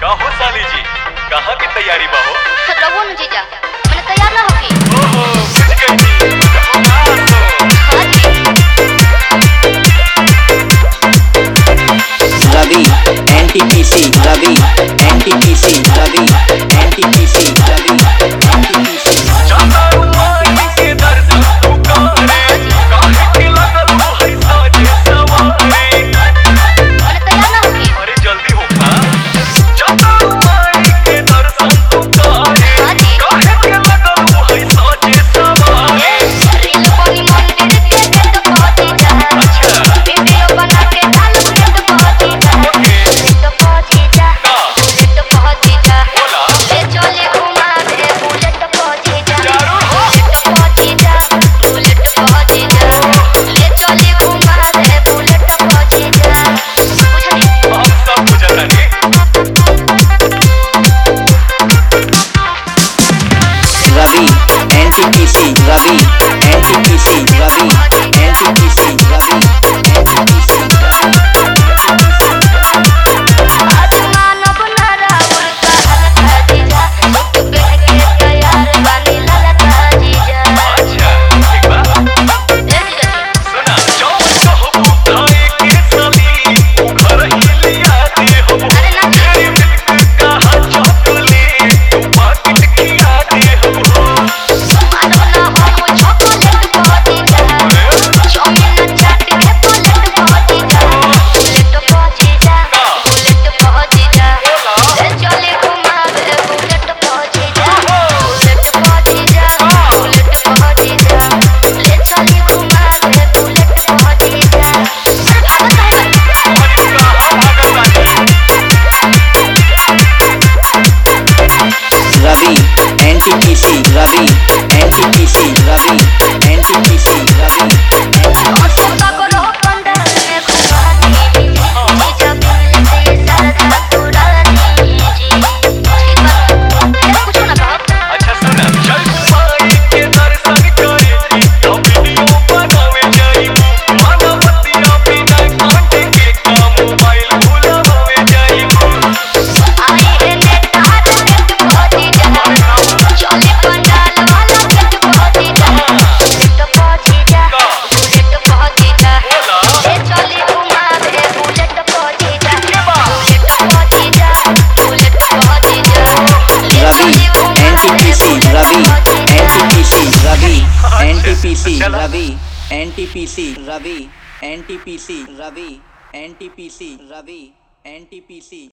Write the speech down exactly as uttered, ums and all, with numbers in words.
का हो साली जी, कहाँ की तैयारी बा हो? रघु न जीजा, मैंने तैयार ना होगी। ओहो, बुझ गई जी, रघु बास हो। हाँ जी। Ravi NTPC Ravi NTPC Ravi NTPC Ravi NTPC जाता रुमाई के दर्शन तू करे, काहे के लगल हो है साजे सवारी। मैंने तैयार ना होगी। अरे जल्दी हो खा। जाता रुमाई के दर्शन तू करे, हाँ जी। काहे के लगल हो है साजे सवारी। रील बनी मंदिर के गेट पहुंची जा। अच्छा। वीडियो बना के डाल गेट पहुंची जा। गेट पहुंची जा। गेट पहुंची जा। बोला। ले चले घुमा दे बुलेट पहुंची जा। जरूर हो। गेट पहुंची जा। बुलेट पहुंची जा। ले चले घुमा दे बुलेट पहुंची जा। बुझली? हम सब बुझता नहीं। Ravi NTPC Ravi NTPC Ravi NTPC Ravi NTPC आज मानव ना रावण का हल्का जीजा। सुख कह के तैयार बानी ललका जीजा। अच्छा, ठीक बा। ए जीजा जी। सुना, जौन कहबू खाए के साली, ऊ घर ही लिया दे हो। अरे ना जी। तेरी मिल्क कहा चॉकलेट, तू पाकिट खिया दे हो। मानव ना हम चॉकलेट पहुंची जा। चौमिन चाट के बुलेट पहुंची जा। बुलेट पहुंची जा। बुलेट पहुंची जा। ले चले घुमा दे बुलेट पहुंची जा। बुलेट पहुंची जा। बुलेट पहुंची जा। ले चले घुमा दे बुलेट पहुंची जा। अरे भागत काहे बानी? अरे कहाँ भागल बानी? Ravi NTPC Ravi NTPC Ravi NTPC Ravi और सबका करो पंडाल में घुमानी जी। जीजा मिलते सरधा पुरानी जी। ठीक बा? ए, कुछो ना कहो। अच्छा सुना, चल घुमाई के दर्शन करे, तो वीडियो बनावे जाइबू। मानवतिया बिना कांटे के का मोबाइल भुलावे जाइबू। आई है नेता गेट पहुंची जा। चले पंडाल वाला गेट पहुंची जा। गेट पहुंची जा। बुलेट पहुंची जा। ले चले घुमा दे बुलेट पहुंची जा। बुलेट पहुंची जा। बुलेट पहुंची जा। ले रवि चले घुमा दे एनटीपीसी बुलेट रवि पहुंची जा। एनटीपीसी रवि अच्छा, एनटीपीसी चला। Ravi NTPC Ravi NTPC Ravi NTPC Ravi NTPC